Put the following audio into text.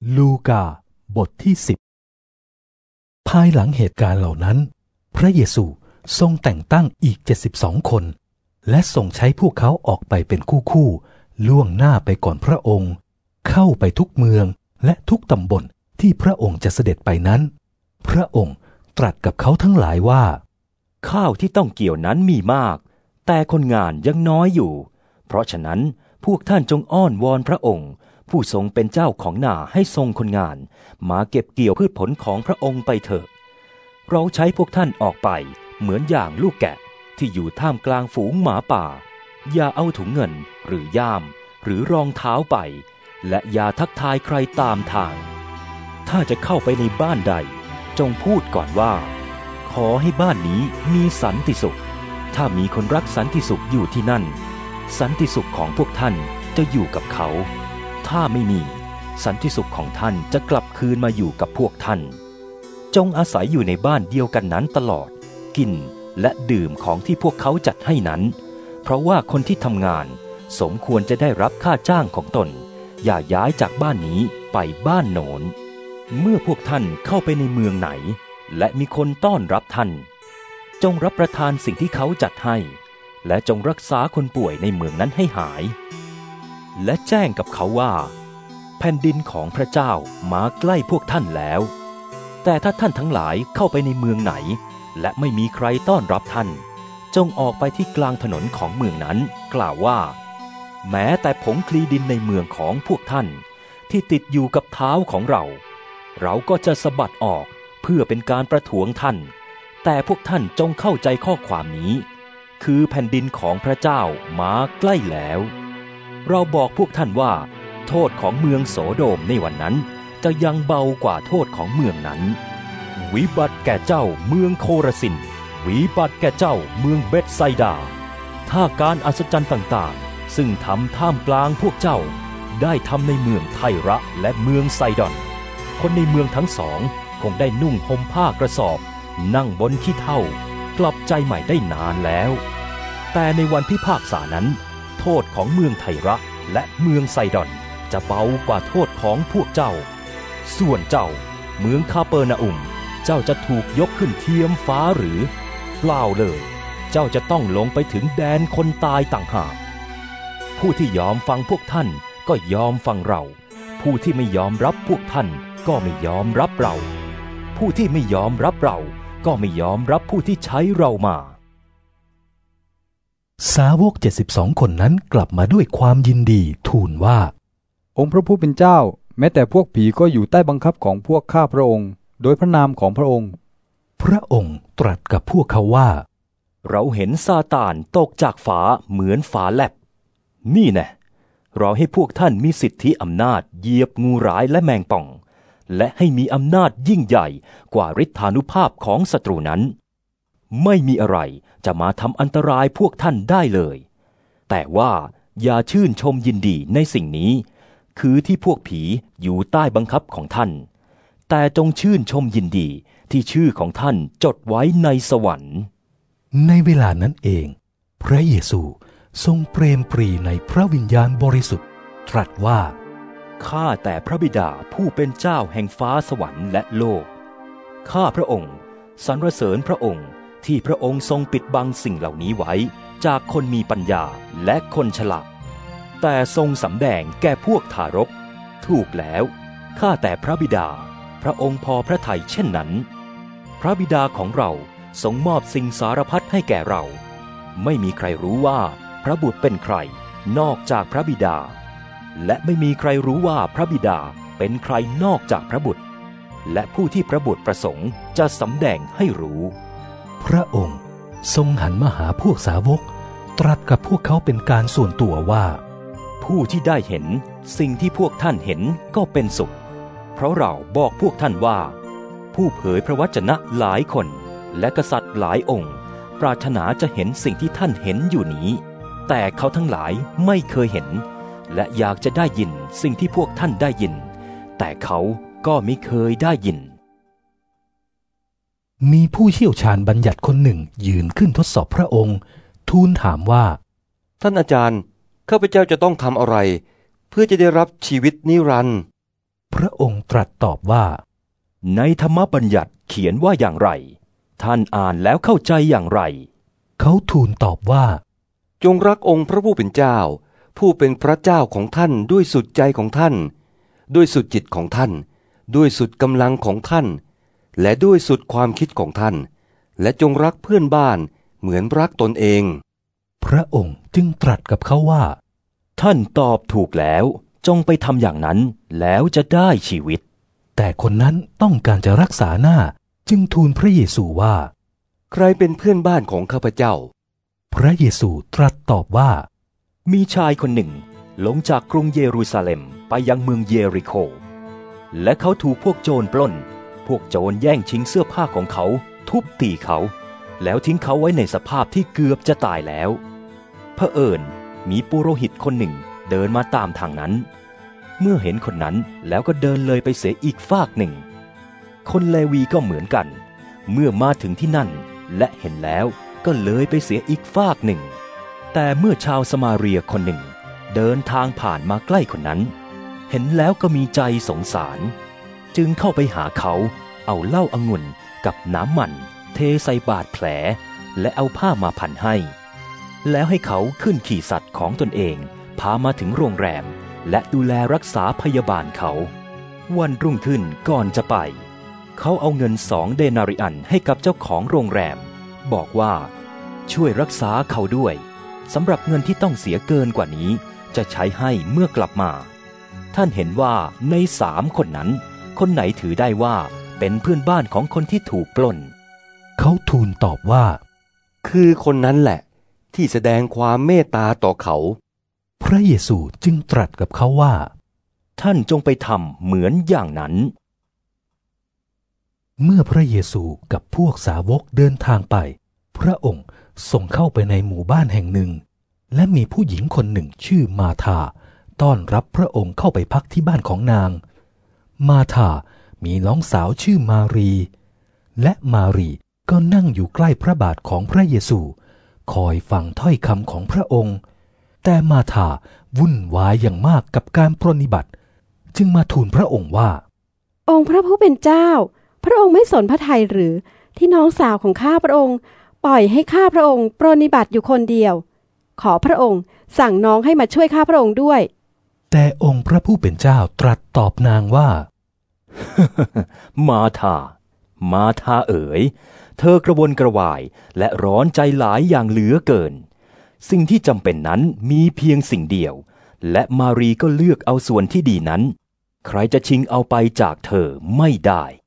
ลูกาบทที่10ภายหลังเหตุการณ์เหล่านั้นพระเยซูทรงแต่งตั้งอีก72คนและทรงใช้พวกเขาออกไปเป็นคู่ๆล่วงหน้าไปก่อนพระองค์เข้าไปทุกเมืองและทุกตำบลที่พระองค์จะเสด็จไปนั้นพระองค์ตรัสกับเขาทั้งหลายว่าข้าวที่ต้องเกี่ยวนั้นมีมากแต่คนงานยังน้อยอยู่เพราะฉะนั้นพวกท่านจงอ้อนวอนพระองค์ผู้ทรงเป็นเจ้าของนาให้ทรงคนงานมาเก็บเกี่ยวพืชผลของพระองค์ไปเถิดเราใช้พวกท่านออกไปเหมือนอย่างลูกแกะที่อยู่ท่ามกลางฝูงหมาป่าอย่าเอาถุงเงินหรือย่ามหรือรองเท้าไปและอย่าทักทายใครตามทางถ้าจะเข้าไปในบ้านใดจงพูดก่อนว่าขอให้บ้านนี้มีสันติสุขถ้ามีคนรักสันติสุขอยู่ที่นั่นสันติสุขของพวกท่านจะอยู่กับเขาถ้าไม่มีสันติสุขของท่านจะกลับคืนมาอยู่กับพวกท่านจงอาศัยอยู่ในบ้านเดียวกันนั้นตลอดกินและดื่มของที่พวกเขาจัดให้นั้นเพราะว่าคนที่ทำงานสมควรจะได้รับค่าจ้างของตนอย่าย้ายจากบ้านนี้ไปบ้านโน้นเมื่อพวกท่านเข้าไปในเมืองไหนและมีคนต้อนรับท่านจงรับประทานสิ่งที่เขาจัดให้และจงรักษาคนป่วยในเมืองนั้นให้หายและแจ้งกับเขาว่าแผ่นดินของพระเจ้ามาใกล้พวกท่านแล้วแต่ถ้าท่านทั้งหลายเข้าไปในเมืองไหนและไม่มีใครต้อนรับท่านจงออกไปที่กลางถนนของเมืองนั้นกล่าวว่าแม้แต่ผงคลีดินในเมืองของพวกท่านที่ติดอยู่กับเท้าของเราก็จะสะบัดออกเพื่อเป็นการประท้วงท่านแต่พวกท่านจงเข้าใจข้อความนี้คือแผ่นดินของพระเจ้ามาใกล้แล้วเราบอกพวกท่านว่าโทษของเมืองโสโดมในวันนั้นจะยังเบากว่าโทษของเมืองนั้นวิบัติแก่เจ้าเมืองโคราซินวิบัติแก่เจ้าเมืองเบธไซดาถ้าการอัศจรรย์ต่างๆซึ่งทำท่ามกลางพวกเจ้าได้ทำในเมืองไทระและเมืองไซดอนคนในเมืองทั้งสองคงได้นุ่งห่มผ้ากระสอบนั่งบนขี้เถ้ากลับใจใหม่ได้นานแล้วแต่ในวันพิพากษานั้นโทษของเมืองไทระและเมืองไซดอนจะเบากว่าโทษของพวกเจ้าส่วนเจ้าเมืองคาเปอร์นาอุมเจ้าจะถูกยกขึ้นเทียมฟ้าหรือเปล่าเลยเจ้าจะต้องลงไปถึงแดนคนตายต่างหากผู้ที่ยอมฟังพวกท่านก็ยอมฟังเราผู้ที่ไม่ยอมรับพวกท่านก็ไม่ยอมรับเราผู้ที่ไม่ยอมรับเราก็ไม่ยอมรับผู้ที่ใช้เรามาสาวก72คนนั้นกลับมาด้วยความยินดีทูลว่าองค์พระผู้เป็นเจ้าแม้แต่พวกผีก็อยู่ใต้บังคับของพวกข้าพระองค์โดยพระนามของพระองค์พระองค์ตรัสกับพวกเขาว่าเราเห็นซาตานตกจากฟ้าเหมือนฝาแลบนี่แน่เราให้พวกท่านมีสิทธิอำนาจเหยียบงูร้ายและแมงป่องและให้มีอำนาจยิ่งใหญ่กว่าฤทธานุภาพของศัตรูนั้นไม่มีอะไรจะมาทำอันตรายพวกท่านได้เลยแต่ว่าอย่าชื่นชมยินดีในสิ่งนี้คือที่พวกผีอยู่ใต้บังคับของท่านแต่จงชื่นชมยินดีที่ชื่อของท่านจดไว้ในสวรรค์ในเวลานั้นเองพระเยซูทรงเปรมปรีในพระวิญญาณบริสุทธิ์ตรัสว่าข้าแต่พระบิดาผู้เป็นเจ้าแห่งฟ้าสวรรค์และโลกข้าพระองค์สรรเสริญพระองค์ที่พระองค์ทรงปิดบังสิ่งเหล่านี้ไว้จากคนมีปัญญาและคนฉลาดแต่ทรงสำแดงแก่พวกทารกถูกแล้วข้าแต่พระบิดาพระองค์พอพระทัยเช่นนั้นพระบิดาของเราทรงมอบสิ่งสารพัดให้แก่เราไม่มีใครรู้ว่าพระบุตรเป็นใครนอกจากพระบิดาและไม่มีใครรู้ว่าพระบิดาเป็นใครนอกจากพระบุตรและผู้ที่พระบุตรประสงค์จะสำแดงให้รู้พระองค์ทรงหันมาหาพวกสาวกตรัสกับพวกเขาเป็นการส่วนตัวว่าผู้ที่ได้เห็นสิ่งที่พวกท่านเห็นก็เป็นสุขเพราะเราบอกพวกท่านว่าผู้เผยพระวจนะหลายคนและกษัตริย์หลายองค์ปรารถนาจะเห็นสิ่งที่ท่านเห็นอยู่นี้แต่เขาทั้งหลายไม่เคยเห็นและอยากจะได้ยินสิ่งที่พวกท่านได้ยินแต่เขาก็ไม่เคยได้ยินมีผู้เชี่ยวชาญบัญญัติคนหนึ่งยืนขึ้นทดสอบพระองค์ทูลถามว่าท่านอาจารย์ข้าพเจ้าจะต้องทำอะไรเพื่อจะได้รับชีวิตนิรันดร์พระองค์ตรัสตอบว่าในธรรมบัญญัติเขียนว่าอย่างไรท่านอ่านแล้วเข้าใจอย่างไรเขาทูลตอบว่าจงรักองค์พระผู้เป็นเจ้าผู้เป็นพระเจ้าของท่านด้วยสุดใจของท่านด้วยสุดจิตของท่านด้วยสุดกำลังของท่านและด้วยสุดความคิดของท่านและจงรักเพื่อนบ้านเหมือนรักตนเองพระองค์จึงตรัสกับเขาว่าท่านตอบถูกแล้วจงไปทำอย่างนั้นแล้วจะได้ชีวิตแต่คนนั้นต้องการจะรักษาหน้าจึงทูลพระเยซูว่าใครเป็นเพื่อนบ้านของข้าพเจ้าพระเยซูตรัสตอบว่ามีชายคนหนึ่งลงจากกรุงเยรูซาเล็มไปยังเมืองเยริโคและเขาถูกพวกโจรปล้นพวกโจรแย่งชิงเสื้อผ้าของเขาทุบตีเขาแล้วทิ้งเขาไว้ในสภาพที่เกือบจะตายแล้วเผอิญมีปุโรหิตคนหนึ่งเดินมาตามทางนั้นเมื่อเห็นคนนั้นแล้วก็เดินเลยไปเสียอีกฟากหนึ่งคนเลวีก็เหมือนกันเมื่อมาถึงที่นั่นและเห็นแล้วก็เลยไปเสียอีกฟากหนึ่งแต่เมื่อชาวสมาเรียคนหนึ่งเดินทางผ่านมาใกล้คนนั้นเห็นแล้วก็มีใจสงสารจึงเข้าไปหาเขาเอาเหล้าองุ่นกับน้ำมันเทใส่บาดแผลและเอาผ้ามาพันให้แล้วให้เขาขึ้นขี่สัตว์ของตนเองพามาถึงโรงแรมและดูแลรักษาพยาบาลเขาวันรุ่งขึ้นก่อนจะไปเขาเอาเงิน2 เดนาริอันให้กับเจ้าของโรงแรมบอกว่าช่วยรักษาเขาด้วยสำหรับเงินที่ต้องเสียเกินกว่านี้จะใช้ให้เมื่อกลับมาท่านเห็นว่าใน3 คนนั้นคนไหนถือได้ว่าเป็นเพื่อนบ้านของคนที่ถูกปล้นเขาทูลตอบว่าคือคนนั้นแหละที่แสดงความเมตตาต่อเขาพระเยซูจึงตรัสกับเขาว่าท่านจงไปทำเหมือนอย่างนั้นเมื่อพระเยซูกับพวกสาวกเดินทางไปพระองค์ส่งเข้าไปในหมู่บ้านแห่งหนึ่งและมีผู้หญิงคนหนึ่งชื่อมาธาต้อนรับพระองค์เข้าไปพักที่บ้านของนางมาธามีน้องสาวชื่อมารีและมารีก็นั่งอยู่ใกล้พระบาทของพระเยซูคอยฟังถ้อยคำของพระองค์แต่มาธาวุ่นวายอย่างมากกับการปรนนิบัติจึงมาทูลพระองค์ว่าองค์พระผู้เป็นเจ้าพระองค์ไม่สนพระทัยหรือที่น้องสาวของข้าพระองค์ปล่อยให้ข้าพระองค์ปรนนิบัติอยู่คนเดียวขอพระองค์สั่งน้องให้มาช่วยข้าพระองค์ด้วยแต่องค์พระผู้เป็นเจ้าตรัสตอบนางว่ามาธาเอ๋ยเธอกระวนกระวายและร้อนใจหลายอย่างเหลือเกินสิ่งที่จำเป็นนั้นมีเพียงสิ่งเดียวและมารีก็เลือกเอาส่วนที่ดีนั้นใครจะชิงเอาไปจากเธอไม่ได้